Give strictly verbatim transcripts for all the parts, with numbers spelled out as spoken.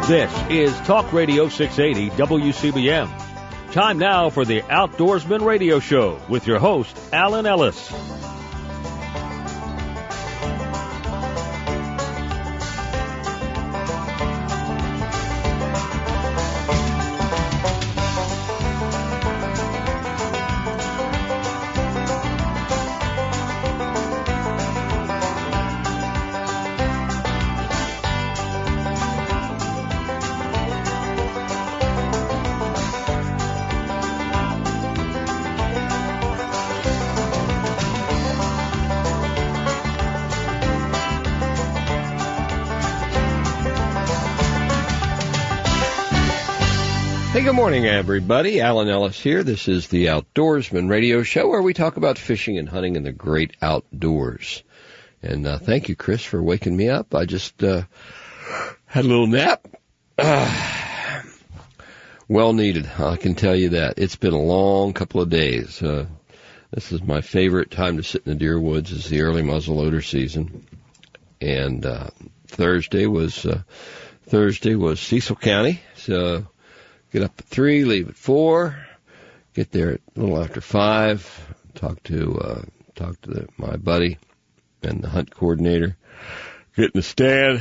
This is Talk Radio six eighty W C B M. Time now for the Outdoorsman Radio Show with your host, Alan Ellis. Good morning, everybody. Alan Ellis here. This is the Outdoorsman Radio Show where we talk about fishing and hunting in the great outdoors. And uh, thank you, Chris, for waking me up. I just uh, had a little nap. Uh, well needed, I can tell you that. It's been a long couple of days. Uh, this is my favorite time to sit in the deer woods is the early muzzleloader season. And uh, Thursday was uh, Thursday was Cecil County, so get up at three, leave at four, get there at a little after five, talk to uh, talk to the, my buddy and the hunt coordinator, get in the stand.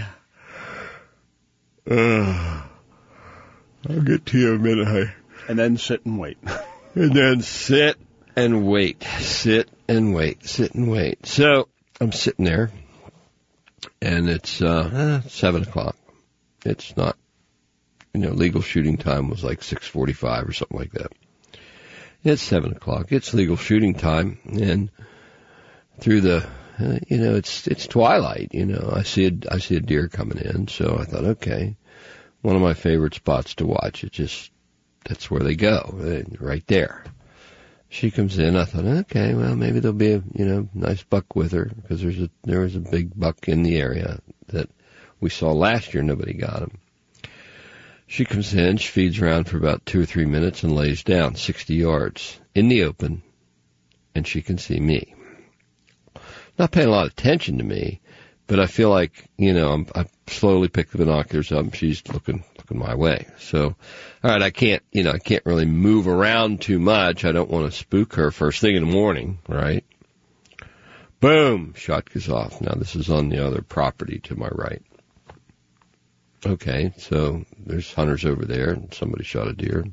Uh, I'll get to you in a minute. Hey. And then sit and wait. And then sit and wait, sit and wait, sit and wait. So I'm sitting there, and it's uh, seven o'clock. It's not. You know, legal shooting time was like six forty-five or something like that. It's seven o'clock. It's legal shooting time, and through the, uh, you know, it's it's twilight. You know, I see a I see a deer coming in, so I thought, okay, one of my favorite spots to watch. It just that's where they go, right there. She comes in. I thought, okay, well, maybe there'll be a you know nice buck with her because there's a there was a big buck in the area that we saw last year. Nobody got him. She comes in, she feeds around for about two or three minutes and lays down sixty yards in the open, and she can see me. Not paying a lot of attention to me, but I feel like, you know, I'm, I slowly pick the binoculars up and she's looking, looking my way. So, all right, I can't, you know, I can't really move around too much. I don't want to spook her first thing in the morning, right? Boom, shot goes off. Now this is on the other property to my right. Okay, so there's hunters over there, and somebody shot a deer.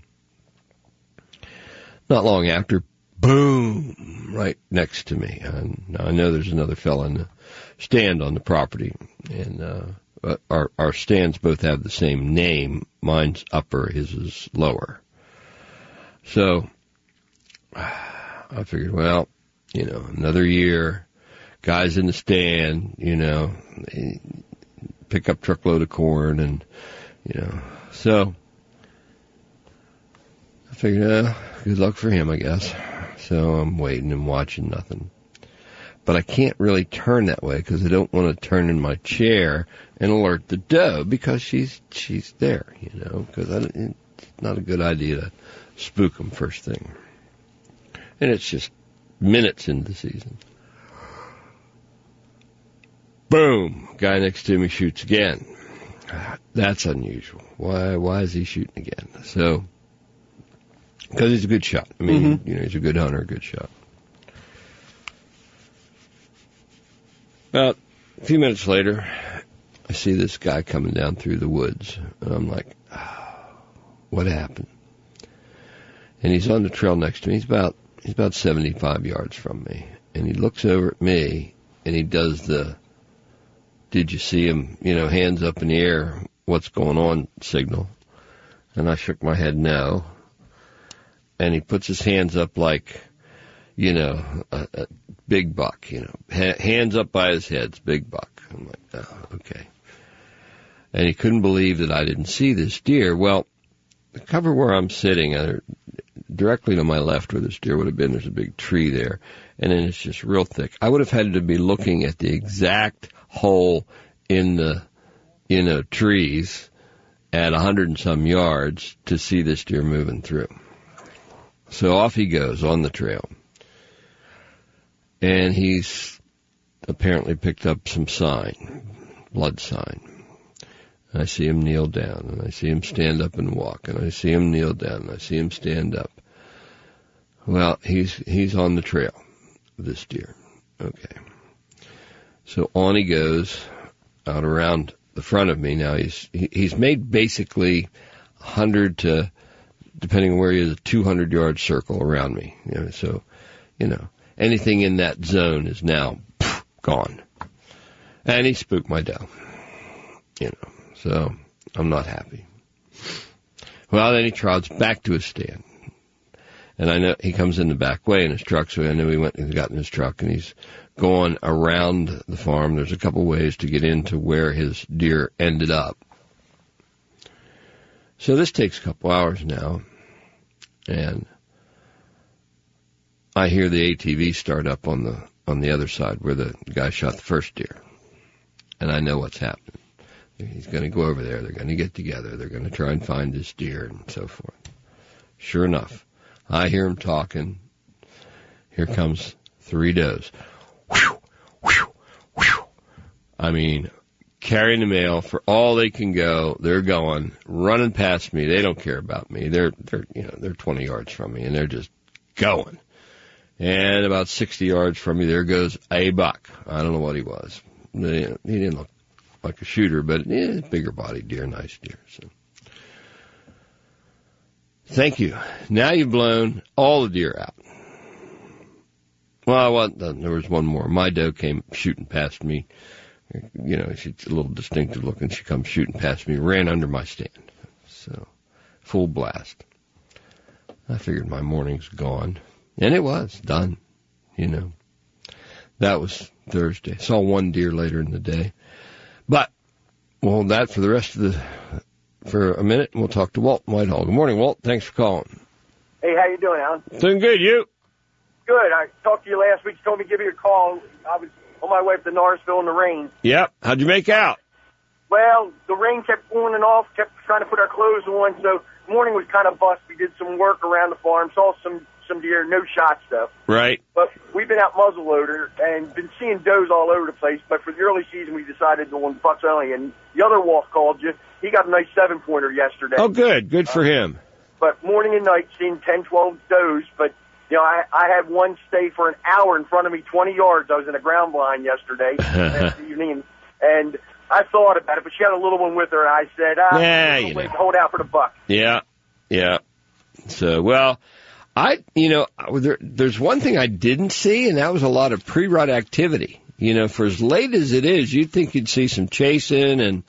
Not long after, boom, right next to me. And now I know there's another fella in the stand on the property, and uh, our our stands both have the same name. Mine's upper, his is lower. So I figured, well, you know, another year, guys in the stand, you know. They, pick up truckload of corn and, you know, so I figured, uh, good luck for him, I guess. So I'm waiting and watching nothing. But I can't really turn that way because I don't want to turn in my chair and alert the doe because she's, she's there, you know, because it's not a good idea to spook them first thing. And it's just minutes into the season. Boom! Guy next to me shoots again. That's unusual. Why? Why is he shooting again? So, because he's a good shot. I mean, mm-hmm. you know, he's a good hunter, a good shot. About a few minutes later, I see this guy coming down through the woods, and I'm like, oh, what happened? And he's on the trail next to me. He's about he's about seventy-five yards from me, and he looks over at me, and he does the did you see him, you know, hands up in the air, what's going on signal. And I shook my head no. And he puts his hands up like, you know, a, a big buck, you know, ha- hands up by his head, big buck. I'm like, oh, okay. And he couldn't believe that I didn't see this deer. Well, the cover where I'm sitting, uh, directly to my left where this deer would have been, there's a big tree there. And then it's just real thick. I would have had to be looking at the exact hole in the, you know, trees at a hundred and some yards to see this deer moving through. So off he goes on the trail. And he's apparently picked up some sign, blood sign. And I see him kneel down, and I see him stand up and walk, and I see him kneel down, and I see him stand up. Well, he's he's on the trail, this deer. Okay. So on he goes out around the front of me. Now he's he, he's made basically one hundred to, depending on where he is, a two hundred yard circle around me. You know, so, you know, anything in that zone is now pff, gone. And he spooked my doe. You know, so I'm not happy. Well, then he trots back to his stand. And I know he comes in the back way in his truck, so I know he went and got in his truck, and he's going around the farm. There's a couple ways to get into where his deer ended up. So this takes a couple hours now, and I hear the A T V start up on the on the other side where the guy shot the first deer, and I know what's happening. He's going to go over there. They're going to get together. They're going to try and find this deer and so forth. Sure enough, I hear him talking. Here comes three does. Whew, whew, whew. I mean, carrying the mail for all they can go. They're going, running past me. They don't care about me. They're, they're, you know, they're twenty yards from me, and they're just going. And about sixty yards from me, there goes a buck. I don't know what he was. He didn't look like a shooter, but eh, bigger body deer, nice deer. So, thank you. Now you've blown all the deer out. Well, well, there was one more. My doe came shooting past me. You know, she's a little distinctive looking. She comes shooting past me, ran under my stand. So, full blast. I figured my morning's gone. And it was done, you know. That was Thursday. Saw one deer later in the day. But we'll hold that for the rest of the, for a minute, and we'll talk to Walt Whitehall. Good morning, Walt. Thanks for calling. Hey, how you doing, Alan? Doing good. You? Good. I talked to you last week. You told me to give you a call. I was on my way up to Norrisville in the rain. Yep. How'd you make out? Well, the rain kept on and off, kept trying to put our clothes on, so the morning was kind of bust. We did some work around the farm, saw some, some deer, no shot stuff. Right. But we've been out muzzleloader and been seeing does all over the place, but for the early season we decided on bucks only, and the other Walt called you. He got a nice seven-pointer yesterday. Oh, good. Good for uh, him. But morning and night, seeing ten, twelve does, but you know, I, I had one stay for an hour in front of me, twenty yards. I was in a ground blind yesterday, last evening, and, and I thought about it, but she had a little one with her, and I said, ah, yeah, you know, know. hold out for the buck. Yeah, yeah. So, well, I, you know, there, there's one thing I didn't see, and that was a lot of pre-rut activity. You know, for as late as it is, you'd think you'd see some chasing and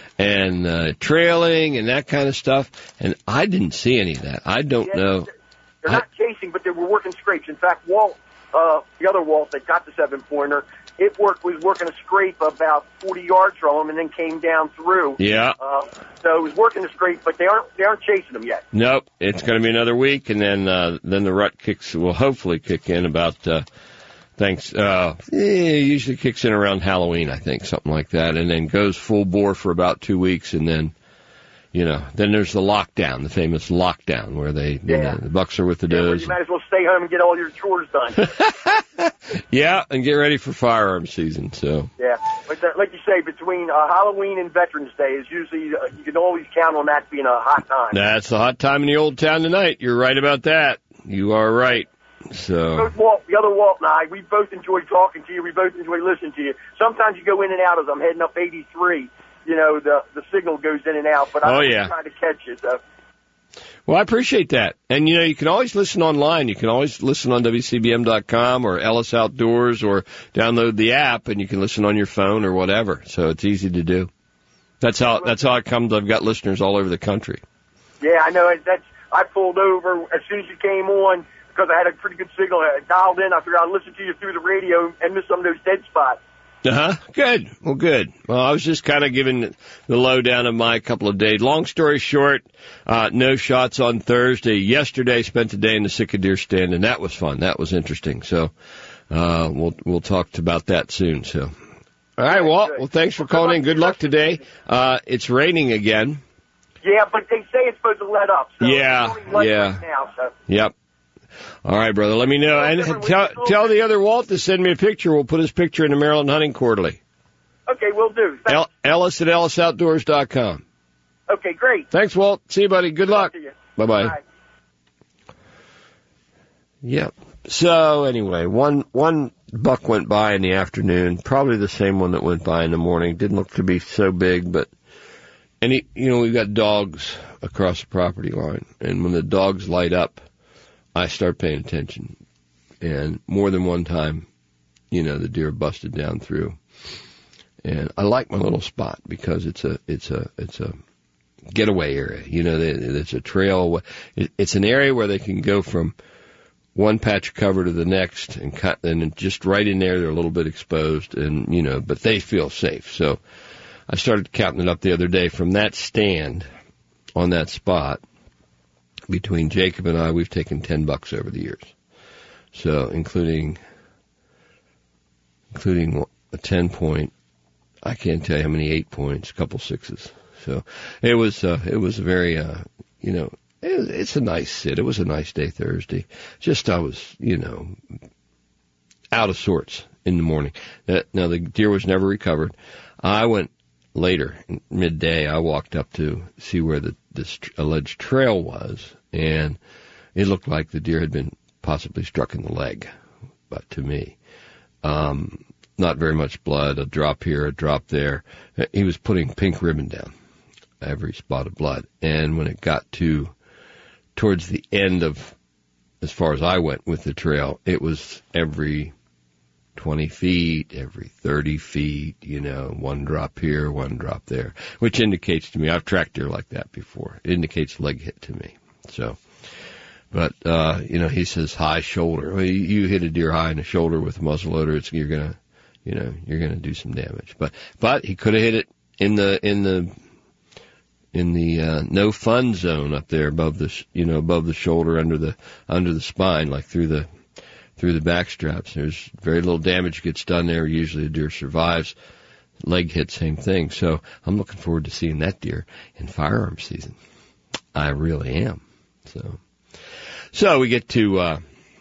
and uh, trailing and that kind of stuff, and I didn't see any of that. I don't yeah, know. They're, they're not I, chasing, but they were working scrapes. In fact, Walt, uh, the other Walt that got the seven-pointer, it worked was working a scrape about forty yards from him and then came down through. Yeah. Uh, so it was working a scrape, but they aren't they aren't chasing them yet. Nope. It's going to be another week, and then uh, then the rut kicks will hopefully kick in about. Uh, Thanks. Uh, it usually kicks in around Halloween, I think, something like that, and then goes full bore for about two weeks, and then, you know, then there's the lockdown, the famous lockdown, where they, you yeah. know, the bucks are with the yeah, does. You might as well stay home and get all your chores done. Yeah, and get ready for firearm season. So. Yeah, but the, like you say, between uh, Halloween and Veterans Day is usually uh, you can always count on that being a hot time. That's the hot time in the old town tonight. You're right about that. You are right. So both Walt, the other Walt and I, we both enjoy talking to you. We both enjoy listening to you. Sometimes you go in and out as I'm heading up eighty-three. You know, the the signal goes in and out, but I'm oh, yeah. trying to catch it. So. Well, I appreciate that. And, you know, you can always listen online. You can always listen on W C B M dot com or Ellis Outdoors or download the app, and you can listen on your phone or whatever. So it's easy to do. That's how that's how it comes. I've got listeners all over the country. Yeah, I know. That's I pulled over as soon as you came on. Because I had a pretty good signal. I dialed in. I figured I'd listen to you through the radio and miss some of those dead spots. Uh-huh. Good. Well, good. Well, I was just kind of giving the lowdown of my couple of days. Long story short, uh, no shots on Thursday. Yesterday, spent the day in the sick of deer stand, and that was fun. That was interesting. So uh, we'll we'll talk about that soon. So, all right, Walt. Well, thanks for calling in. Good luck today. Uh, it's raining again. Yeah, but they say it's supposed to let up. So yeah, it's only yeah. Right now, so. Yep. All right, brother. Let me know. And tell, tell the other Walt to send me a picture. We'll put his picture in the Maryland Hunting Quarterly. Okay, will do. El- Ellis at ellis outdoors dot com. Okay, great. Thanks, Walt. See you, buddy. Good luck. Bye-bye. Bye. Yep. So anyway, one one buck went by in the afternoon, probably the same one that went by in the morning. Didn't look to be so big, but and he, you know, we've got dogs across the property line, and when the dogs light up, I start paying attention. And more than one time, you know, the deer busted down through. And I like my little spot because it's a it's a it's a getaway area. You know, it's a trail. It's an area where they can go from one patch of cover to the next, and cut, and just right in there, they're a little bit exposed, and you know, but they feel safe. So I started counting it up the other day. From that stand on that spot, between Jacob and I, we've taken ten bucks over the years. So including including a ten point, I can't tell you how many eight points, a couple sixes. So it was uh, it was a very uh, you know. It's a nice sit. It was a nice day Thursday. Just I was, you know, out of sorts in the morning. Now, the deer was never recovered. I went later, midday, I walked up to see where the this alleged trail was, and it looked like the deer had been possibly struck in the leg, but to me. Um, not very much blood, a drop here, a drop there. He was putting pink ribbon down, every spot of blood. And when it got to towards the end of, as far as I went with the trail, it was every twenty feet, every thirty feet, you know, one drop here, one drop there, which indicates to me, I've tracked deer like that before. It indicates leg hit to me. So, but, uh, you know, he says high shoulder. Well, you, you hit a deer high in the shoulder with a muzzleloader, it's, you're gonna, you know, you're gonna do some damage. But, but he could have hit it in the, in the, in the uh, no fun zone up there above the sh- you know above the shoulder, under the under the spine, like through the through the back straps. There's very little damage gets done there. Usually a deer survives. Leg hit, same thing. So I'm looking forward to seeing that deer in firearm season. I really am. So so we get to uh,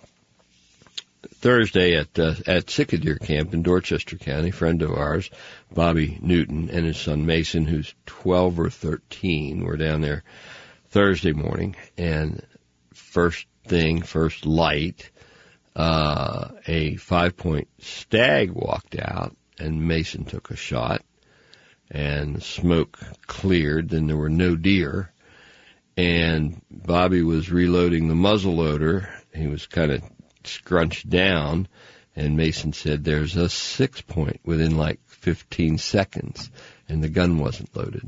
Thursday at uh, at Sitka Deer Camp in Dorchester County. Friend of ours, Bobby Newton, and his son Mason, who's twelve or thirteen, were down there Thursday morning. And first thing, first light, uh, a five-point stag walked out, and Mason took a shot, and the smoke cleared. Then there were no deer, and Bobby was reloading the muzzleloader. He was kind of scrunched down, and Mason said there's a six point within like fifteen seconds, and the gun wasn't loaded.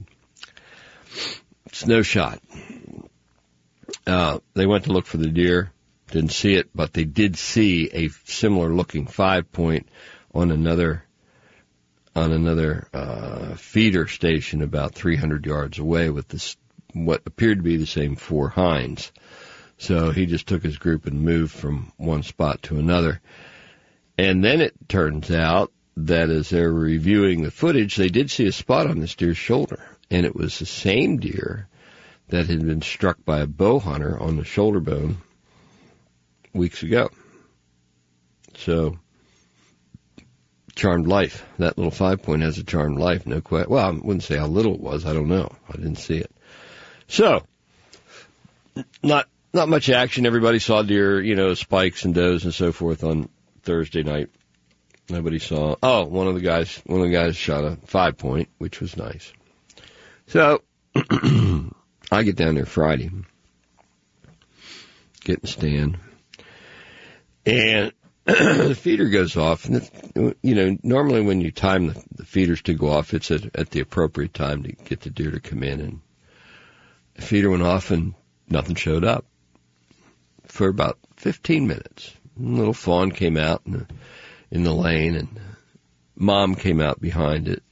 It's no shot. Uh, they went to look for the deer, didn't see it, but they did see a similar looking five point on another on another uh, feeder station about three hundred yards away with this what appeared to be the same four hinds. So he just took his group and moved from one spot to another. And then it turns out that as they were reviewing the footage, they did see a spot on this deer's shoulder. And it was the same deer that had been struck by a bow hunter on the shoulder bone weeks ago. So, charmed life. That little five point has a charmed life, no question. Well, I wouldn't say how little it was. I don't know. I didn't see it. So, not Not much action. Everybody saw deer, you know, spikes and does and so forth on Thursday night. Nobody saw. Oh, one of the guys, one of the guys shot a five point, which was nice. So I get down there Friday, get in the stand, and the feeder goes off. And it, you know, normally when you time the, the feeders to go off, it's at, at the appropriate time to get the deer to come in. And the feeder went off, and nothing showed up for about fifteen minutes. A little fawn came out in the, in the lane, and Mom came out behind it.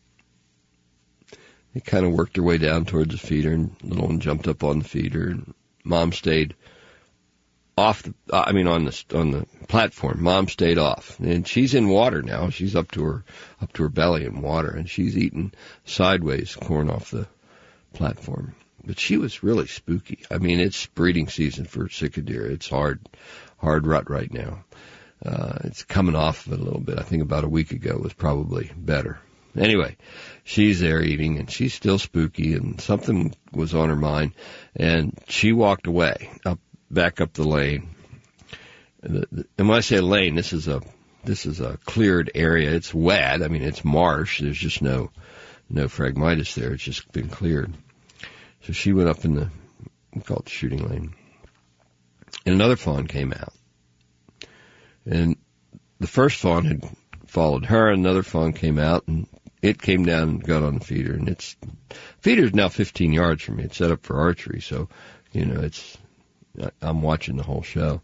They kind of worked their way down towards the feeder, and little one jumped up on the feeder, and Mom stayed off the, I mean, on the, on the platform. Mom stayed off, and she's in water now. She's up to her, up to her belly in water, and she's eating sideways corn off the platform. But she was really spooky. I mean, it's breeding season for Sitka deer. It's hard, hard rut right now. Uh, it's coming off of it a little bit. I think about a week ago was probably better. Anyway, she's there eating, and she's still spooky, and something was on her mind, and she walked away, up back up the lane. And when I say lane, this is a this is a cleared area. It's wet. I mean, it's marsh. There's just no no Phragmites there. It's just been cleared. So she went up in the, we call it the shooting lane, and another fawn came out. And the first fawn had followed her, and another fawn came out, and it came down and got on the feeder. And its feeder's now fifteen yards from me. It's set up for archery, so, you know, it's, I'm watching the whole show.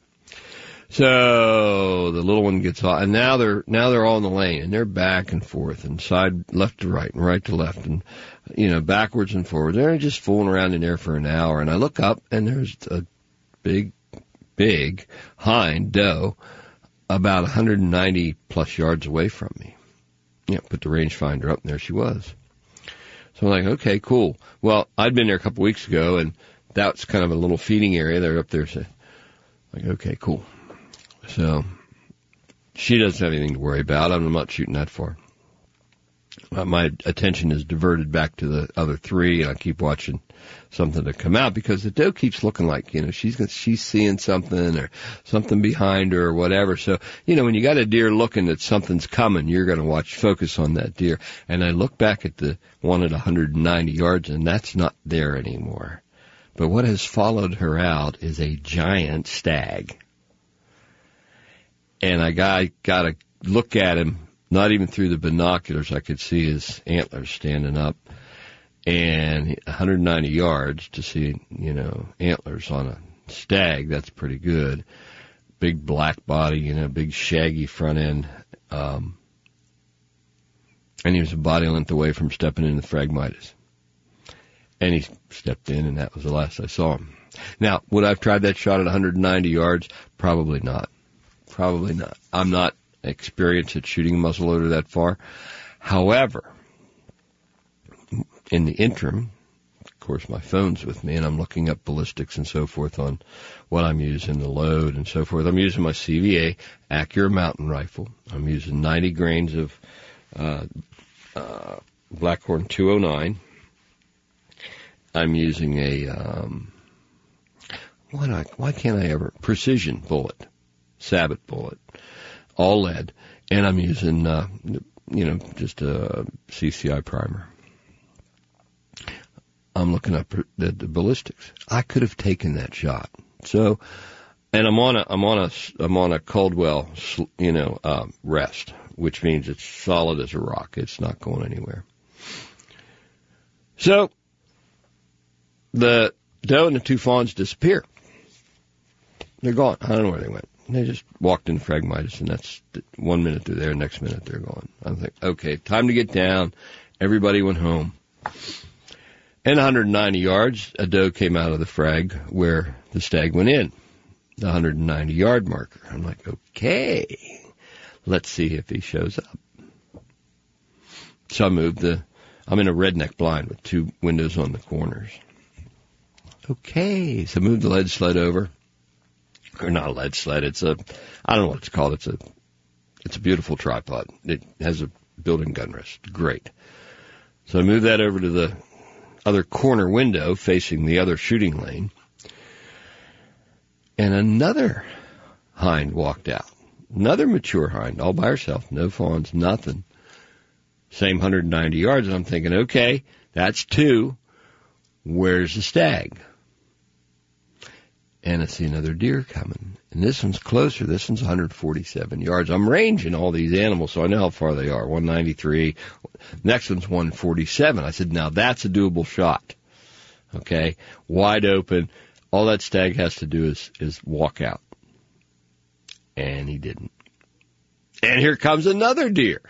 So the little one gets off, and now they're now they're all in the lane, and they're back and forth, and side left to right, and right to left, and you know backwards and forwards. They're just fooling around in there for an hour, and I look up, and there's a big, big hind doe about one hundred ninety plus yards away from me. Yeah, put the rangefinder up, and there she was. So I'm like, okay, cool. Well, I'd been there a couple weeks ago, and that's kind of a little feeding area. They're up there, so like, okay, cool. So she doesn't have anything to worry about. I'm not shooting that far. Uh, my attention is diverted back to the other three, and I keep watching something to come out because the doe keeps looking like, you know, she's she's seeing something or something behind her or whatever. So, you know, when you got a deer looking that something's coming, you're going to watch, focus on that deer. And I look back at the one at one hundred ninety yards, and that's not there anymore. But what has followed her out is a giant stag. And I got, got to look at him, not even through the binoculars. I could see his antlers standing up. And one hundred ninety yards to see, you know, antlers on a stag, that's pretty good. Big black body, you know, big shaggy front end. Um, and he was a body length away from stepping into the Phragmites. And he stepped in, and that was the last I saw him. Now, would I have tried that shot at one hundred ninety yards? Probably not. Probably not. I'm not experienced at shooting a muzzleloader that far. However, in the interim, of course, my phone's with me, and I'm looking up ballistics and so forth on what I'm using, the load and so forth. I'm using my C V A Acura mountain rifle. I'm using ninety grains of uh, uh, Blackhorn two oh nine. I'm using a, um, why, not, why can't I ever, precision bullet, Sabot bullet, all lead, and I'm using, uh, you know, just a C C I primer. I'm looking up the, the ballistics. I could have taken that shot. So, and I'm on a, I'm on a, I'm on a Caldwell, you know, uh, rest, which means it's solid as a rock. It's not going anywhere. So, the doe and the two fawns disappear. They're gone. I don't know where they went. They just walked in Phragmites, and that's one minute they're there, next minute they're gone. I think, okay, time to get down. Everybody went home. And one hundred ninety yards, a doe came out of the frag where the stag went in, the one hundred ninety yard marker. I'm like, okay, let's see if he shows up. So I moved the, I'm in a redneck blind with two windows on the corners. Okay, so move the lead sled over, or not a lead sled. It's a, I don't know what it's called. It's a, it's a beautiful tripod. It has a built-in gun rest. Great. So I move that over to the other corner window facing the other shooting lane, and another hind walked out. Another mature hind, all by herself, no fawns, nothing. Same one hundred ninety yards, and I'm thinking, okay, that's two. Where's the stag? And I see another deer coming. And this one's closer. This one's one hundred forty-seven yards. I'm ranging all these animals, so I know how far they are. one ninety-three. Next one's one forty-seven. I said, now that's a doable shot. Okay? Wide open. All that stag has to do is, is walk out. And he didn't. And here comes another deer.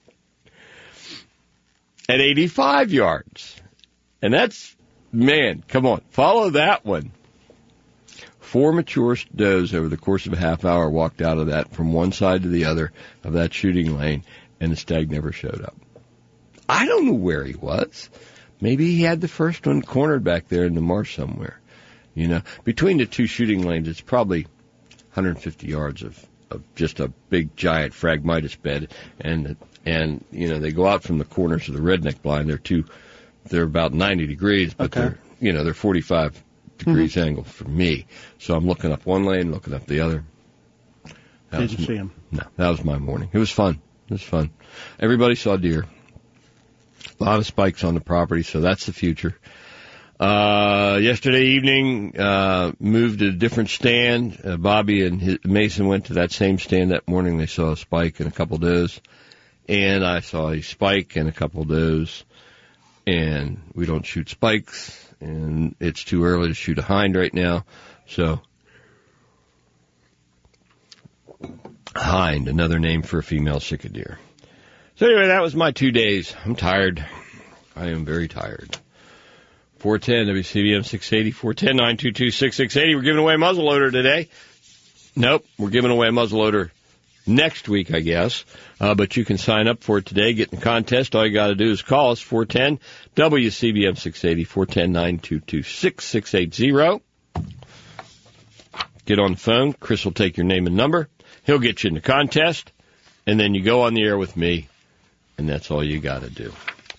At eighty-five yards. And that's, man, come on, follow that one. Four mature does over the course of a half hour walked out of that from one side to the other of that shooting lane, and the stag never showed up. I don't know where he was. Maybe he had the first one cornered back there in the marsh somewhere. You know, between the two shooting lanes, it's probably one hundred fifty yards of, of just a big, giant Phragmites bed, and and you know they go out from the corners of the redneck blind. They're two, they're about ninety degrees, but okay. they're you know they're forty-five degrees mm-hmm. angle from me. So I'm looking up one lane, looking up the other. That Didn't was, see them. No, that was my morning. It was fun. It was fun. Everybody saw deer. A lot of spikes on the property, so that's the future. Uh, yesterday evening, uh, moved to a different stand. Uh, Bobby and his, Mason went to that same stand that morning. They saw a spike and a couple does. And I saw a spike and a couple does. And we don't shoot spikes. And it's too early to shoot a hind right now. So, hind, another name for a female Sitka deer. So anyway, that was my two days. I'm tired. I am very tired. four ten W C B M six eighty, four ten, nine two two, six six eight zero. We're giving away a muzzleloader today. Nope, we're giving away a muzzleloader next week, I guess. Uh, but you can sign up for it today, get in the contest. All you got to do is call us, four ten W C B M six eighty, four ten, nine two two, six six eight zero. Get on the phone. Chris will take your name and number. He'll get you in the contest, and then you go on the air with me, and that's all you got to do.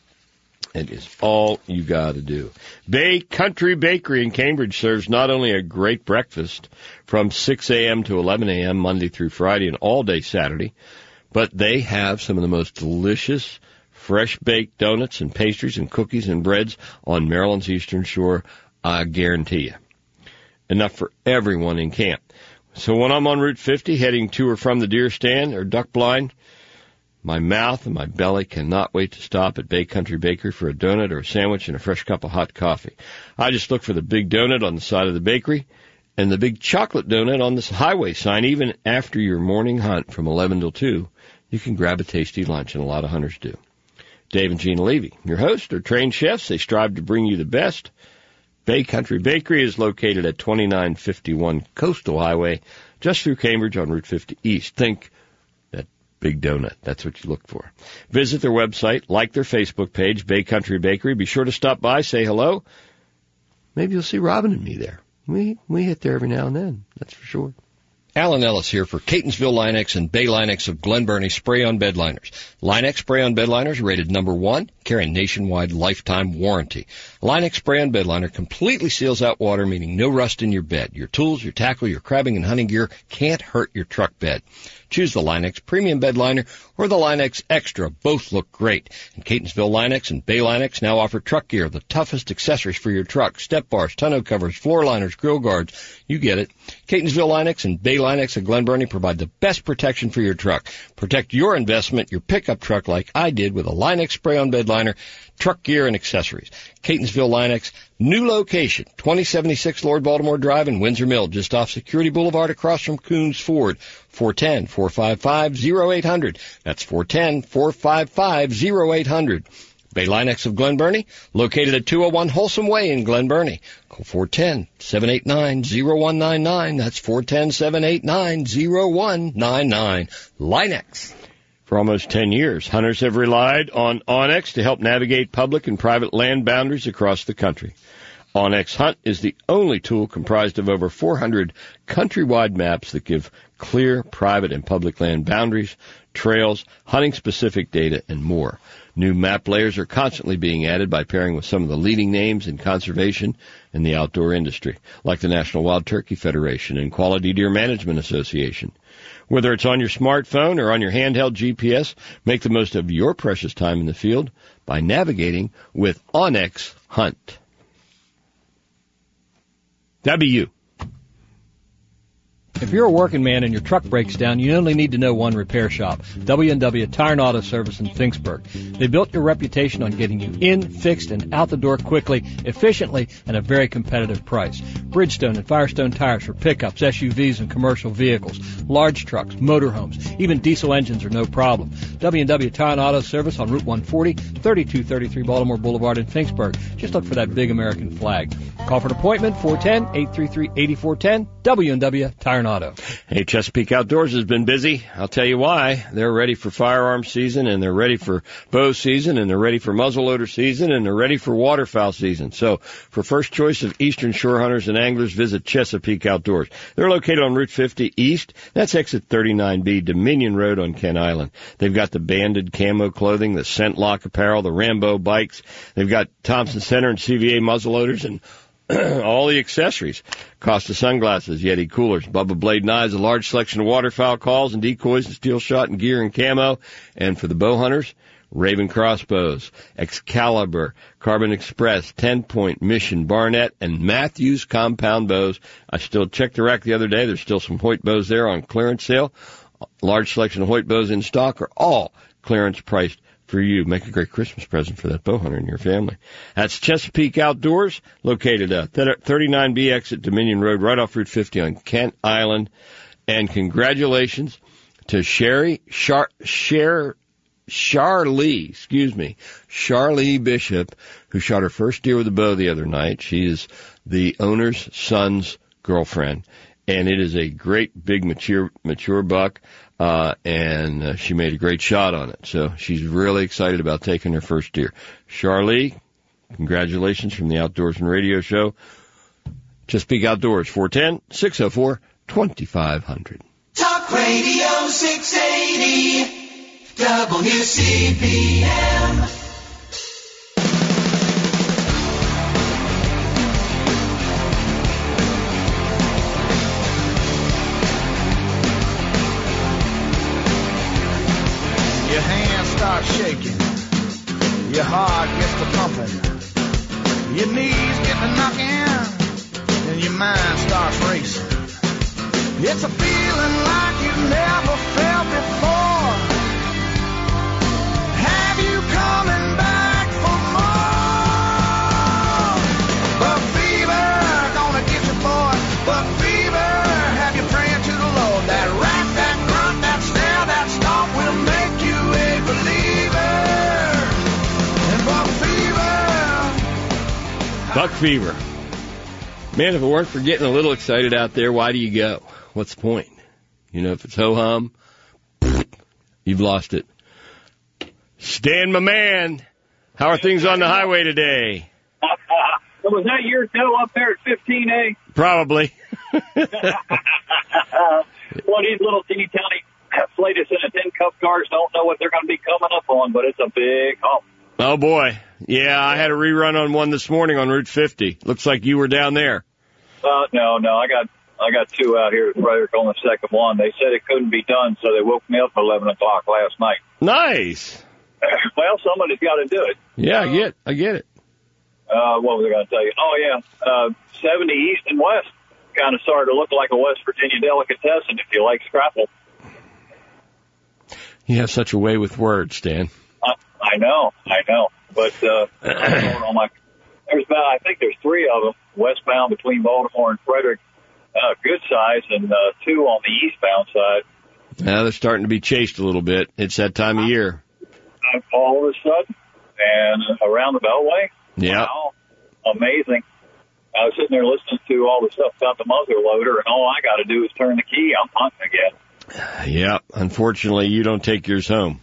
It is all you got to do. Bay Country Bakery in Cambridge serves not only a great breakfast from six a.m. to eleven a.m. Monday through Friday and all day Saturday, but they have some of the most delicious fresh-baked donuts and pastries and cookies and breads on Maryland's Eastern Shore, I guarantee you. Enough for everyone in camp. So when I'm on Route fifty heading to or from the deer stand or duck blind, my mouth and my belly cannot wait to stop at Bay Country Bakery for a donut or a sandwich and a fresh cup of hot coffee. I just look for the big donut on the side of the bakery and the big chocolate donut on this highway sign. Even after your morning hunt from eleven till two, you can grab a tasty lunch, and a lot of hunters do. Dave and Gina Levy, your hosts, are trained chefs. They strive to bring you the best. Bay Country Bakery is located at twenty-nine fifty-one Coastal Highway, just through Cambridge on Route fifty East. Think that big donut. That's what you look for. Visit their website, like their Facebook page, Bay Country Bakery. Be sure to stop by, say hello. Maybe you'll see Robin and me there. We we hit there every now and then, that's for sure. Alan Ellis here for Catonsville Line-X and Bay Line-X of Glen Burnie Spray-On Bed Liners. Line-X Spray-On Bed Liners rated number one, carry a nationwide lifetime warranty. Line-X Spray-On Bed Liner completely seals out water, meaning no rust in your bed. Your tools, your tackle, your crabbing and hunting gear can't hurt your truck bed. Choose the Line-X Premium Bed Liner or the Line-X Extra. Both look great. And Catonsville Line-X and Bay Line-X now offer truck gear, the toughest accessories for your truck. Step bars, tonneau covers, floor liners, grill guards. You get it. Catonsville Line-X and Bay Line-X of Glen Burnie provide the best protection for your truck. Protect your investment, your pickup truck, like I did with a Line-X Spray-On Bed Liner, truck gear, and accessories. Catonsville Line-X, new location, twenty seventy-six Lord Baltimore Drive in Windsor Mill, just off Security Boulevard across from Coons Ford. four one zero, four five five, zero eight zero zero. That's four one zero, four five five, zero eight zero zero. Bay Line-X of Glen Burnie, located at two oh one Wholesome Way in Glen Burnie. Call four one zero, seven eight nine, zero one nine nine. That's four one zero, seven eight nine, zero one nine nine. Line-X. For almost ten years, hunters have relied on OnX to help navigate public and private land boundaries across the country. OnX Hunt is the only tool comprised of over four hundred countrywide maps that give clear private and public land boundaries, trails, hunting-specific data, and more. New map layers are constantly being added by pairing with some of the leading names in conservation and the outdoor industry, like the National Wild Turkey Federation and Quality Deer Management Association. Whether it's on your smartphone or on your handheld G P S, make the most of your precious time in the field by navigating with OnX Hunt. That'd be you. If you're a working man and your truck breaks down, you only need to know one repair shop, W and W Tire and Auto Service in Finksburg. They built your reputation on getting you in, fixed, and out the door quickly, efficiently, and at a very competitive price. Bridgestone and Firestone tires for pickups, S U Vs, and commercial vehicles, large trucks, motorhomes, even diesel engines are no problem. W and W Tire and Auto Service on Route one forty, thirty-two thirty-three Baltimore Boulevard in Finksburg. Just look for that big American flag. Call for an appointment, four one zero, eight three three, eight four one zero, W and W Tire and Auto Auto. Hey, Chesapeake Outdoors has been busy. I'll tell you why. They're ready for firearm season, and they're ready for bow season, and they're ready for muzzleloader season, and they're ready for waterfowl season. So, for first choice of Eastern Shore hunters and anglers, visit Chesapeake Outdoors. They're located on Route fifty East. That's exit thirty-nine B, Dominion Road on Kent Island. They've got the banded camo clothing, the Scent Lock apparel, the Rambo bikes. They've got Thompson Center and C V A muzzleloaders, and all the accessories. Costa sunglasses, Yeti coolers, Bubba Blade knives, a large selection of waterfowl calls and decoys and steel shot and gear and camo. And for the bow hunters, Raven crossbows, Excalibur, Carbon Express, ten-point Mission, Barnett, and Matthews compound bows. I still checked the rack the other day. There's still some Hoyt bows there on clearance sale. Large selection of Hoyt bows in stock are all clearance priced for you. Make a great Christmas present for that bow hunter in your family. That's Chesapeake Outdoors, located at thirty-nine B exit Dominion Road, right off Route fifty on Kent Island. And congratulations to Sherry, Char, Cher, Charlie, excuse me, Charlie Bishop, who shot her first deer with a bow the other night. She is the owner's son's girlfriend, and it is a great big mature mature buck. Uh, and uh, she made a great shot on it. So she's really excited about taking her first deer. Charlie, congratulations from the Outdoors and Radio Show. Chesapeake Outdoors, four one zero, six oh four, two five hundred. Talk Radio six eighty, W C P M. Start shaking, your heart gets to pumping, your knees get to knocking, and your mind starts racing. It's a feeling like you've never felt before. Have you coming back for more? Buck fever, gonna get you, boy. Buck fever, have you praying to the Lord. That rat, that grunt, that stare, that stomp will make you a believer. And buck fever. Buck fever. Man, if it weren't for getting a little excited out there, why do you go? What's the point? You know, if it's ho-hum, you've lost it. Stan, my man, how are things on the highway today? Uh, uh, was that your doe up there at fifteen A? Probably. One of these little teeny tiny flatus in a tin cup cars don't know what they're going to be coming up on, but it's a big hump. Oh, boy. Yeah, I had a rerun on one this morning on Route fifty. Looks like you were down there. Uh, no, no, I got I got two out here at Frederick on the second one. They said it couldn't be done, so they woke me up at eleven o'clock last night. Nice. Well, somebody's got to do it. Yeah, I get I get it. Uh, what was I going to tell you? Oh, yeah, uh, seventy East and West kind of started to look like a West Virginia delicatessen if you like scrapple. You have such a way with words, Stan. I, I know, I know. But uh, I'm going on my, there's about, I think there's three of them westbound between Baltimore and Frederick, uh, good size, and uh, two on the eastbound side. Now they're starting to be chased a little bit. It's that time of year. Uh, all of a sudden, and around the Beltway. Yeah. Wow, amazing. I was sitting there listening to all the stuff about the muzzle loader, and all I got to do is turn the key. I'm hunting again. Yeah, unfortunately, you don't take yours home.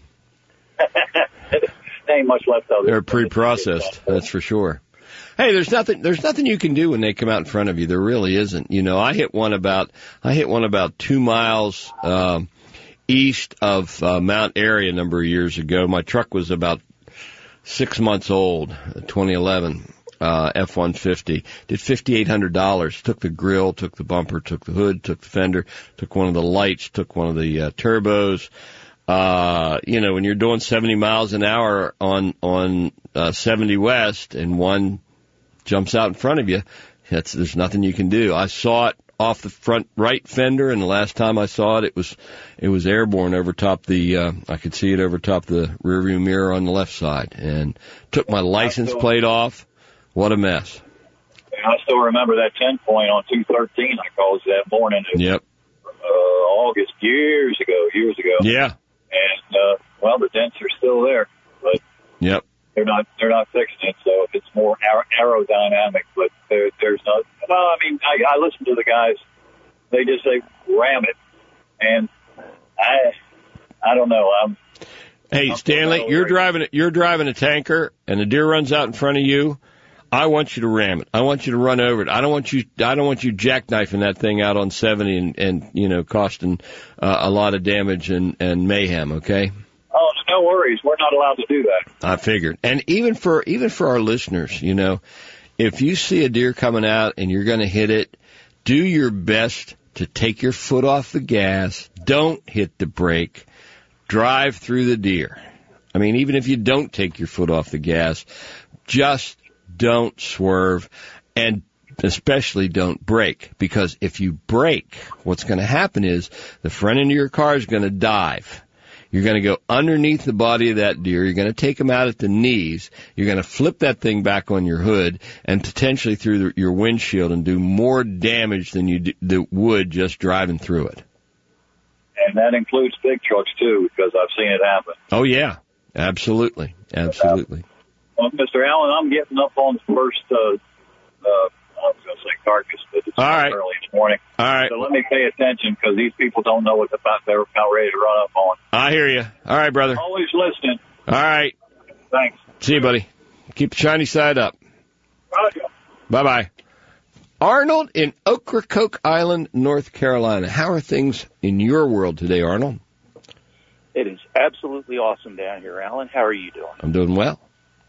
There ain't much left of it. They're pre-processed, that's for sure. Hey, there's nothing. There's nothing you can do when they come out in front of you. There really isn't. You know, I hit one about. I hit one about two miles um, east of uh, Mount Airy a number of years ago. My truck was about six months old, twenty eleven. Uh, F one fifty, did fifty-eight hundred dollars, took the grill, took the bumper, took the hood, took the fender, took one of the lights, took one of the uh, turbos. Uh, you know, when you're doing seventy miles an hour on, on, uh, seventy West and one jumps out in front of you, that's, there's nothing you can do. I saw it off the front right fender, and the last time I saw it, it was, it was airborne over top the, uh, I could see it over top the rearview mirror on the left side, and took my license plate off. What a mess. I still remember that ten point on two thirteen I called you that morning. Yep. Uh, August, years ago, years ago. Yeah. And, uh, well, the dents are still there, but yep. they're not, they're not fixing it, so it's more aer- aerodynamic, but there, there's not, well, I mean, I, I listen to the guys they just say ram it, and I I don't know. I'm Hey, Stanley, you're driving you're driving a tanker, and the deer runs out in front of you. I want you to ram it. I want you to run over it. I don't want you. I don't want you jackknifing that thing out on seventy and, and you know, costing uh, a lot of damage and, and mayhem. Okay. Oh, no worries. We're not allowed to do that. I figured. And even for even for our listeners, you know, if you see a deer coming out and you're going to hit it, do your best to take your foot off the gas. Don't hit the brake. Drive through the deer. I mean, even if you don't take your foot off the gas, just don't swerve, and especially don't brake, because if you brake, what's going to happen is the front end of your car is going to dive. You're going to go underneath the body of that deer. You're going to take him out at the knees. You're going to flip that thing back on your hood and potentially through the, your windshield and do more damage than you do, would just driving through it. And that includes big trucks, too, because I've seen it happen. Oh, yeah. Absolutely. Absolutely. Well, Mister Allen, I'm getting up on the first, uh, uh, I was going to say carcass, but it's All right. early in the morning. All right. So let me pay attention, because these people don't know what the fact they're about ready to run up on. I hear you. All right, brother. Always listening. All right. Thanks. See you, buddy. Keep the shiny side up. Roger. Bye-bye. Arnold in Ocracoke Island, North Carolina. How are things in your world today, Arnold? It is absolutely awesome down here, Alan. How are you doing? I'm doing well.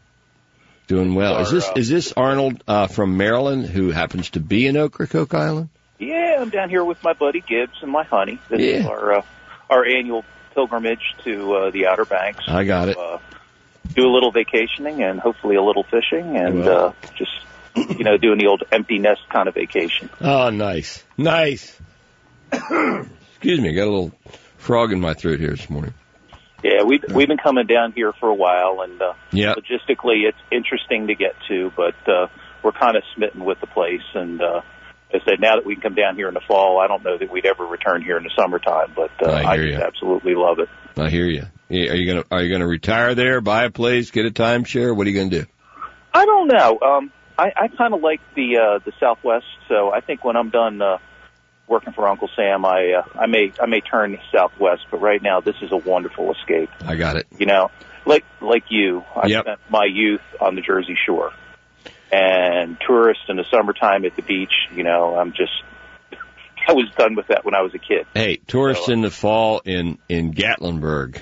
Doing well. Our, is this uh, is this Arnold uh, from Maryland who happens to be in Ocracoke Island? Yeah, I'm down here with my buddy Gibbs and my honey. This Yeah. is our uh, our annual pilgrimage to uh, the Outer Banks. I got it. Uh, do a little vacationing and hopefully a little fishing and Well. uh, just, you know, doing the old empty nest kind of vacation. Oh, nice. Nice. Excuse me, I got a little frog in my throat here this morning. Yeah, we've, we've been coming down here for a while, and uh, Yeah. logistically it's interesting to get to, but uh, we're kind of smitten with the place. And uh, as I said, now that we can come down here in the fall, I don't know that we'd ever return here in the summertime, but uh, I I hear just ya. absolutely love it. I hear you. Are you gonna Are you gonna retire there, buy a place, get a timeshare? What are you gonna do? I don't know. Um, I, I kind of like the uh, the Southwest, so I think when I'm done uh, working for Uncle Sam, I uh, I may I may turn Southwest. But right now, this is a wonderful escape. I got it. You know, like like you, I Yep. spent my youth on the Jersey Shore, and tourists in the summertime at the beach. You know, I'm just I was done with that when I was a kid. Hey, tourists So, uh, in the fall in in Gatlinburg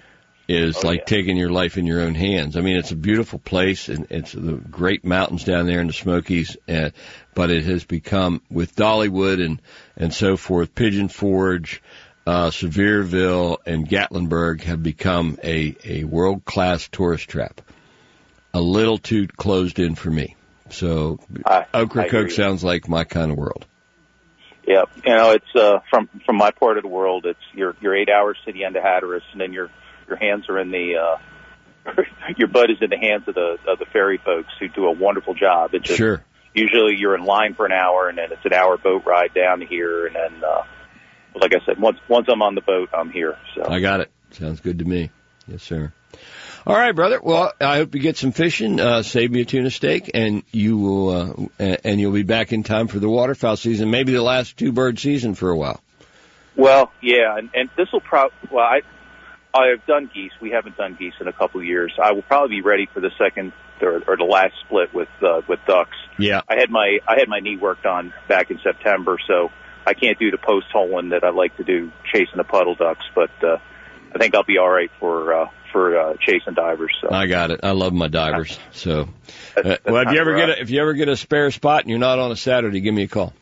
is Oh, like yeah. taking your life in your own hands. I mean, it's a beautiful place, and it's the great mountains down there in the Smokies, uh, but it has become, with Dollywood and, and so forth, Pigeon Forge, uh, Sevierville, and Gatlinburg have become a, a world-class tourist trap. A little too closed in for me. So, I- I hear Ocracoke you. sounds like my kind of world. Yeah, you know, it's uh, from from my part of the world. It's you're you're eight hours to the end of Hatteras, and then your your hands are in the uh, your butt is in the hands of the of the ferry folks who do a wonderful job. It's just, Sure. Usually you're in line for an hour, and then it's an hour boat ride down here, and then uh, like I said, once once I'm on the boat, I'm here. So I got it. Sounds good to me. Yes, sir. All right, brother. Well, I hope you get some fishing. Uh, save me a tuna steak, and you will, uh, and you'll be back in time for the waterfowl season. Maybe the last two bird season for a while. well, yeah, and, and this will probably well, I I've done geese. We haven't done geese in a couple of years. I will probably be ready for the second or, or the last split with uh, with ducks. Yeah. I had my I had my knee worked on back in September, so I can't do the post holing that I like to do chasing the puddle ducks. But uh, I think I'll be all right for uh, for uh, chasing divers. So I got it. I love my divers. So, uh, That's- well, if you ever that's get a, if you ever get a spare spot and you're not on a Saturday, give me a call.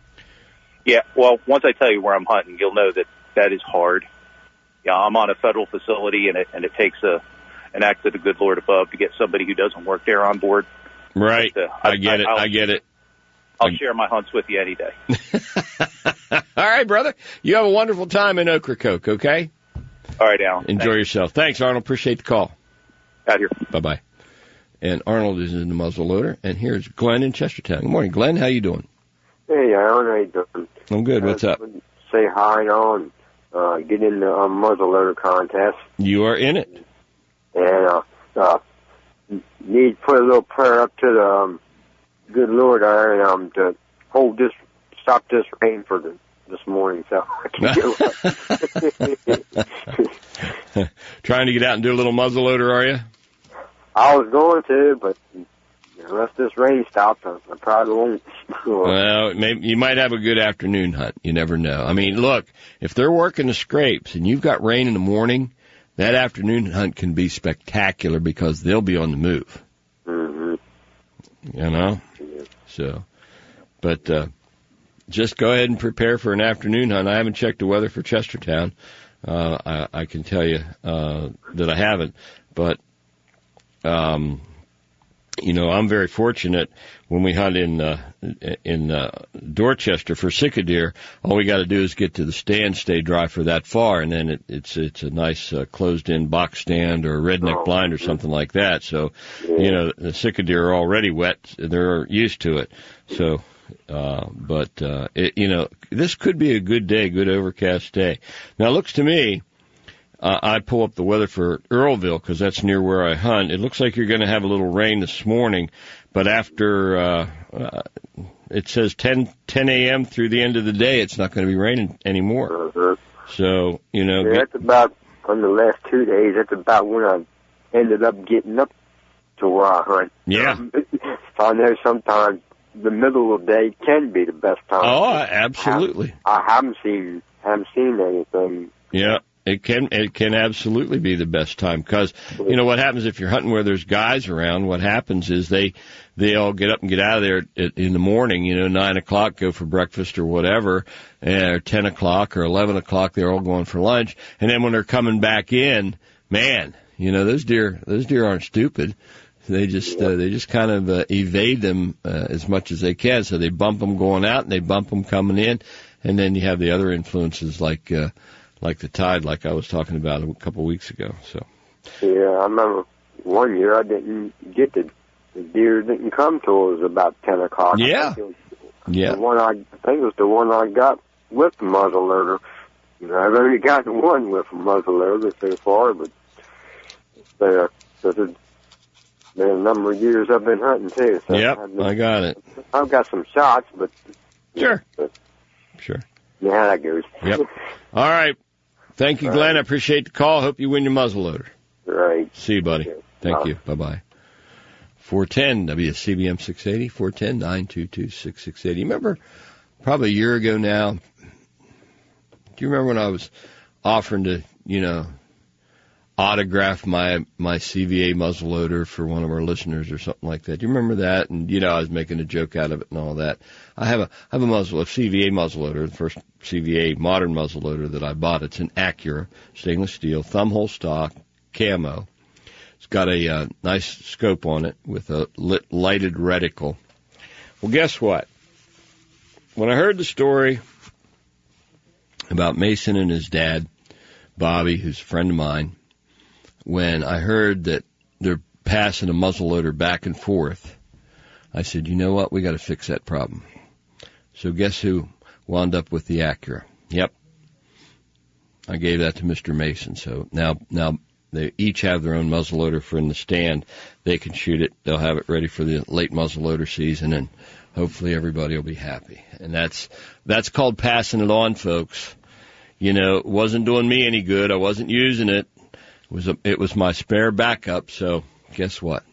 yeah, well, once I tell you where I'm hunting, you'll know that that is hard. Yeah, I'm on a federal facility, and it and it takes a an act of the good Lord above to get somebody who doesn't work there on board. Right. But, uh, I get it. I'll- I get it. I'll share my hunts with you any day. All right, brother. You have a wonderful time in Ocracoke. Okay. All right, Alan. Enjoy Thanks. yourself. Thanks, Arnold. Appreciate the call. Out here. Bye-bye. And Arnold is in the muzzle loader, and here's Glenn in Chestertown. Good morning, Glenn. How you doing? Hey, Alan, how you doing? I'm good. What's Uh, up? Say hi, now, and uh, get in the um, muzzleloader contest. You are in it. And uh, uh, need to put a little prayer up to the um, good Lord there, and um, to hold this, stop this rain for the this morning, so I can get up. Trying to get out and do a little muzzleloader, are you? I was going to, but unless this rain stops, I, I probably won't. Well, maybe you might have a good afternoon hunt. You never know. I mean, look, if they're working the scrapes and you've got rain in the morning, that afternoon hunt can be spectacular because they'll be on the move. Mm-hmm. You know? Yeah. So, but uh, just go ahead and prepare for an afternoon hunt. I haven't checked the weather for Chestertown. Uh, I, I can tell you uh, that I haven't. But, um, you know, I'm very fortunate when we hunt in uh, in uh, Dorchester for sick deer. All we got to do is get to the stand, stay dry for that far, and then it, it's it's a nice uh, closed-in box stand or a redneck blind or something like that. So, you know, the sick deer are already wet; they're used to it. So, uh, but uh, it, you know, this could be a good day, good overcast day. Now, it looks to me. Uh, I pull up the weather for Earlville because that's near where I hunt. It looks like you're going to have a little rain this morning, but after uh, uh, it says ten a.m. through the end of the day, it's not going to be raining anymore. Uh-huh. So, you know. Yeah, that's about, on the last two days, that's about when I ended up getting up to where I hunt. Yeah. Um, I know sometimes the middle of the day can be the best time. Oh, absolutely. I, I haven't seen, haven't seen anything. Yeah. It can it can absolutely be the best time because, you know, what happens if you're hunting where there's guys around, what happens is they they all get up and get out of there at, in the morning, you know, nine o'clock, go for breakfast or whatever, or ten o'clock or eleven o'clock, they're all going for lunch. And then when they're coming back in, man, you know, those deer those deer aren't stupid. They just uh, they just kind of uh, evade them uh, as much as they can. So they bump them going out and they bump them coming in. And then you have the other influences like uh, like the tide, like I was talking about a couple of weeks ago. So yeah, I remember one year I didn't get the, the deer didn't come till it was about ten o'clock. Yeah, was, yeah. The one I, I think it was the one I got with the muzzleloader. You know, I've only got one with a muzzleloader so far, but there, there's a, been a number of years I've been hunting too. So yep, I've been, I got it. I've got some shots, but sure, but, sure. Yeah, that goes. Yep. All right. Thank you, Glenn. I appreciate the call. Hope you win your muzzleloader. Right. See you, buddy. Okay. Thank Bye. you. Bye-bye. four ten W C B M six eighty, four one zero, nine two two, six six eight zero. Remember, probably a year ago now, do you remember when I was offering to, you know, autograph my my C V A muzzleloader for one of our listeners or something like that? Do you remember that? And, you know, I was making a joke out of it and all that. I have a I have a muzzle, a C V A muzzleloader, the first C V A modern muzzleloader that I bought. It's an Acura, stainless steel, thumb hole stock, camo. It's got a uh, nice scope on it with a lit, lighted reticle. Well, guess what? When I heard the story about Mason and his dad, Bobby, who's a friend of mine, when I heard that they're passing a muzzleloader back and forth, I said, you know what? We got to fix that problem. So guess who wound up with the Acura? Yep. I gave that to Mister Mason. So now, now they each have their own muzzleloader for in the stand. They can shoot it. They'll have it ready for the late muzzleloader season, and hopefully everybody will be happy. And that's, that's called passing it on, folks. You know, it wasn't doing me any good. I wasn't using it. It was a, it was my spare backup. So guess what?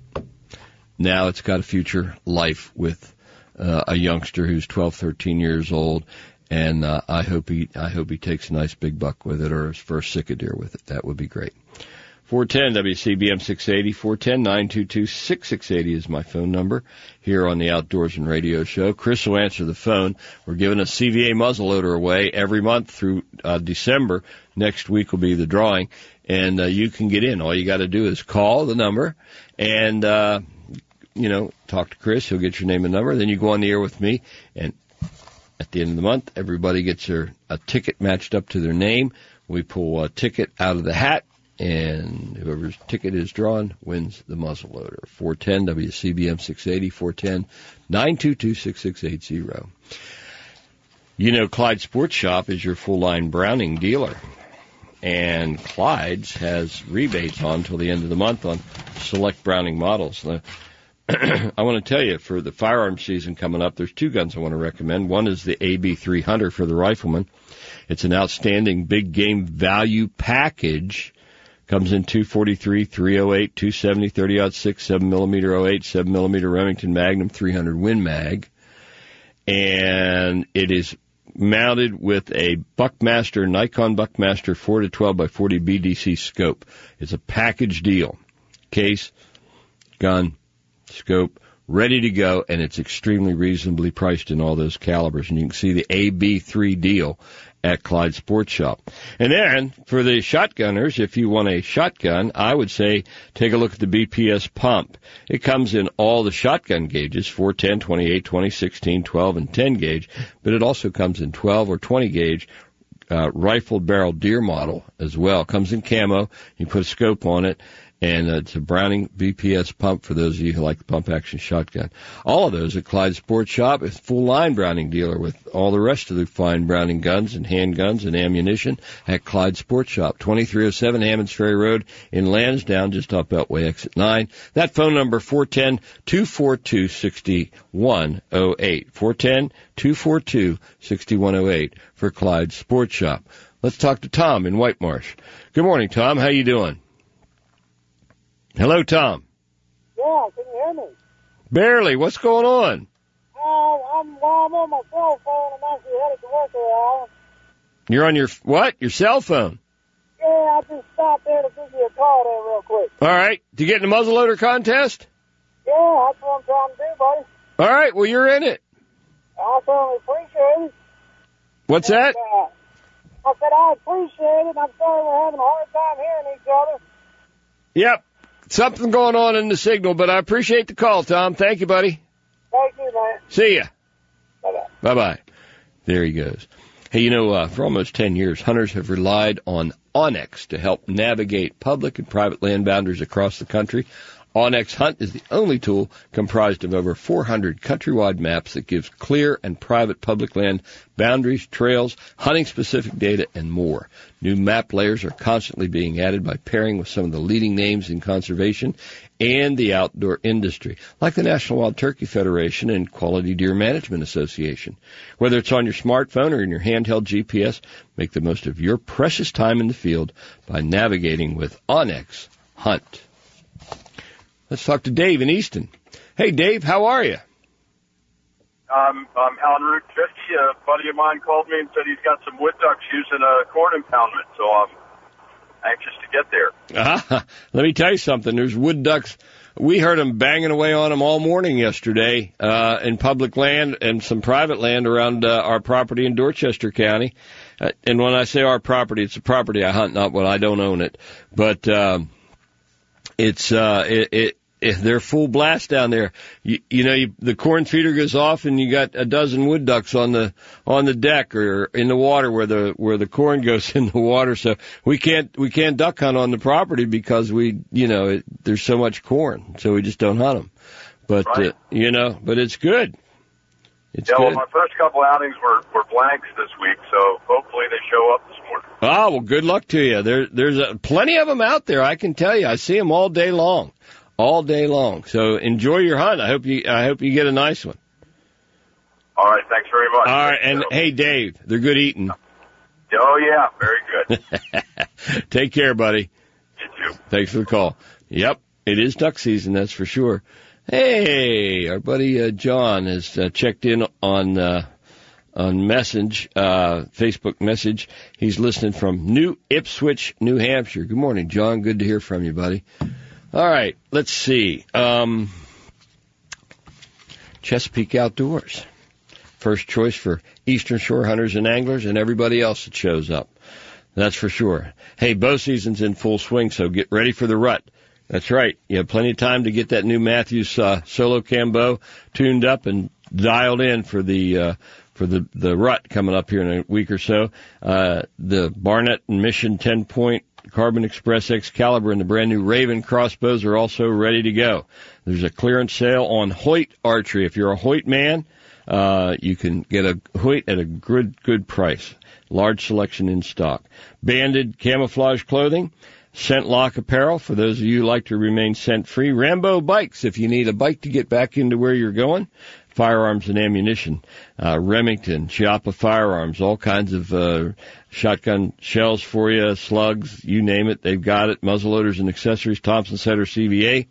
Now it's got a future life with uh, a youngster who's twelve, thirteen years old, and uh, I hope he I hope he takes a nice big buck with it or his first sick deer with it. That would be great. four one zero W C B M six eighty, four one zero, nine two two, six six eight zero is my phone number here on the Outdoors and Radio Show. Chris will answer the phone. We're giving a C V A muzzleloader away every month through uh, December. Next week will be the drawing, and uh, you can get in. All you got to do is call the number and, uh, you know, talk to Chris. He'll get your name and number. Then you go on the air with me, and at the end of the month, everybody gets their a ticket matched up to their name. We pull a ticket out of the hat, and whoever's ticket is drawn wins the muzzleloader. four one zero W C B M six eighty, four one zero, nine two two, six six eight zero. You know, Clyde Sports Shop is your full-line Browning dealer. And Clyde's has rebates on till the end of the month on select Browning models. The I want to tell you, for the firearm season coming up, there's two guns I want to recommend. One is the A B three hundred for the rifleman. It's an outstanding big game value package. Comes in two forty-three, three oh eight, two seventy, thirty aught six, seven millimeter oh eight, seven millimeter Remington Magnum, three hundred Win Mag. And it is mounted with a Buckmaster, Nikon Buckmaster four to twelve by forty B D C scope. It's a package deal. Case, gun, scope, ready to go, and it's extremely reasonably priced in all those calibers. And you can see the A B three deal at Clyde Sports Shop. And then, for the shotgunners, if you want a shotgun, I would say take a look at the B P S pump. It comes in all the shotgun gauges, four, ten, twenty-eight, twenty, sixteen, twelve, and ten gauge, but it also comes in twelve or twenty gauge uh, rifled barrel deer model as well. It comes in camo. You put a scope on it. And uh, it's a Browning B P S pump for those of you who like the pump-action shotgun. All of those at Clyde Sports Shop. It's a full-line Browning dealer with all the rest of the fine Browning guns and handguns and ammunition at Clyde Sports Shop. twenty-three oh seven Hammonds Ferry Road in Lansdowne, just off Beltway Exit nine. That phone number, four one zero, two four two, six one zero eight. four one zero, two four two, six one zero eight for Clyde Sports Shop. Let's talk to Tom in White Marsh. Good morning, Tom. How you doing? Hello, Tom. Yeah, can you hear me? Barely. What's going on? Uh, I'm, well, I'm on my cell phone. I'm actually headed to work here. You're on your, what? Your cell phone? Yeah, I just stopped there to give you a call there real quick. All right. To get in the muzzleloader contest? Yeah, that's what I'm trying to do, buddy. All right. Well, you're in it. I certainly appreciate it. What's and, that? Uh, I said I appreciate it. I'm sorry we're having a hard time hearing each other. Yep. Something going on in the signal, but I appreciate the call, Tom. Thank you, buddy. Thank you, man. See ya. Bye-bye. Bye-bye. There he goes. Hey, you know, uh, for almost ten years, hunters have relied on Onyx to help navigate public and private land boundaries across the country. Onyx Hunt is the only tool comprised of over four hundred countrywide maps that gives clear and private public land boundaries, trails, hunting-specific data, and more. New map layers are constantly being added by pairing with some of the leading names in conservation and the outdoor industry, like the National Wild Turkey Federation and Quality Deer Management Association. Whether it's on your smartphone or in your handheld G P S, make the most of your precious time in the field by navigating with Onyx Hunt. Let's talk to Dave in Easton. Hey, Dave, how are you? Um, I'm on Route fifty. A buddy of mine called me and said he's got some wood ducks using a corn impoundment, so I'm anxious to get there. Uh-huh. Let me tell you something. There's wood ducks. We heard them banging away on them all morning yesterday uh, in public land and some private land around uh, our property in Dorchester County. Uh, and when I say our property, it's a property I hunt, not when I don't own it. But um, it's uh, it. it If they're full blast down there, you, you know, you, the corn feeder goes off and you got a dozen wood ducks on the, on the deck or in the water where the, where the corn goes in the water. So we can't, we can't duck hunt on the property because we, you know, it, there's so much corn. So we just don't hunt them. But, right. uh, you know, but it's good. It's yeah, good. Well, my first couple outings were, were blanks this week, so hopefully they show up this morning. Oh, well, good luck to you. There, there's a, plenty of them out there. I can tell you. I see them all day long. All day long. So enjoy your hunt. I hope you I hope you get a nice one. All right, thanks very much. All right, and hey Dave, they're good eating. Oh yeah, very good. Take care, buddy. You too. Thanks for the call. Yep, it is duck season, that's for sure. Hey, our buddy uh, John has uh, checked in on uh, on message, uh, Facebook message. He's listening from New Ipswich, New Hampshire. Good morning, John. Good to hear from you, buddy. All right, let's see. Um, Chesapeake Outdoors. First choice for Eastern Shore hunters and anglers and everybody else that shows up. That's for sure. Hey, bow season's in full swing, so get ready for the rut. That's right. You have plenty of time to get that new Matthews uh, solo cam bow tuned up and dialed in for the uh, for the, the rut coming up here in a week or so. Uh, the Barnett and Mission ten-point Carbon Express Excalibur and the brand new Raven crossbows are also ready to go. There's a clearance sale on Hoyt Archery. If you're a Hoyt man, uh, you can get a Hoyt at a good, good price. Large selection in stock. Banded camouflage clothing. Scent Lock Apparel, for those of you who like to remain scent-free. Rambo Bikes, if you need a bike to get back into where you're going. Firearms and ammunition. Uh, Remington, Chiappa Firearms, all kinds of uh, shotgun shells for you, slugs, you name it, they've got it. Muzzleloaders and accessories, Thompson Center C V A.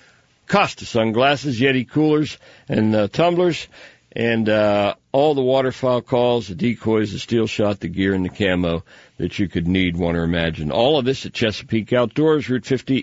Costa sunglasses, Yeti coolers, and uh, tumblers. And uh, all the waterfowl calls, the decoys, the steel shot, the gear, and the camo that you could need, want, or imagine. All of this at Chesapeake Outdoors, Route fifty